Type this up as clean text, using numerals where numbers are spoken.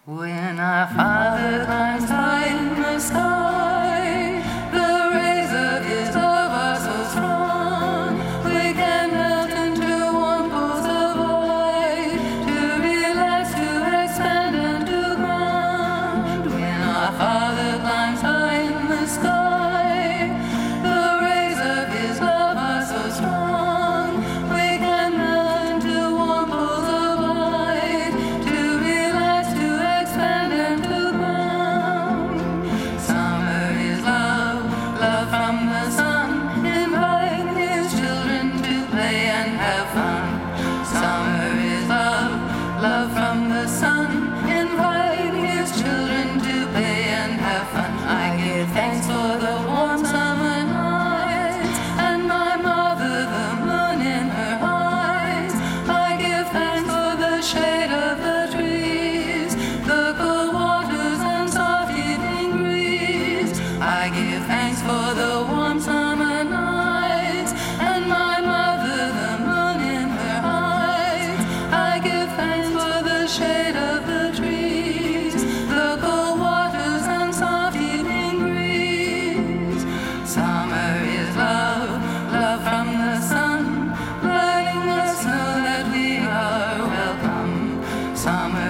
When our Father climbs high in the sky, the rays of His love are so strong, we can melt into warm pools of light, to relax, to expand, and to ground. When our Father climbs high in the sky, the rays of His love are so strong, we can melt into warm pools of light, to relax, to expand, and to ground. Summer is love, love from the sun, inviting His children to play and have fun. Summer is love, love from the sun, inviting His children to play and have fun. I give thanks for the warm summer nights, and my mother, the moon in her eyes. I give thanks for the shade of the trees, the cool waters and soft evening breeze. I give thanks for the warm summer nights, and my mother, the moon in her eyes. I give thanks for the shade of the trees, the cool waters and soft evening breeze. Summer is love, love from the sun, letting us know that we are welcome. Summer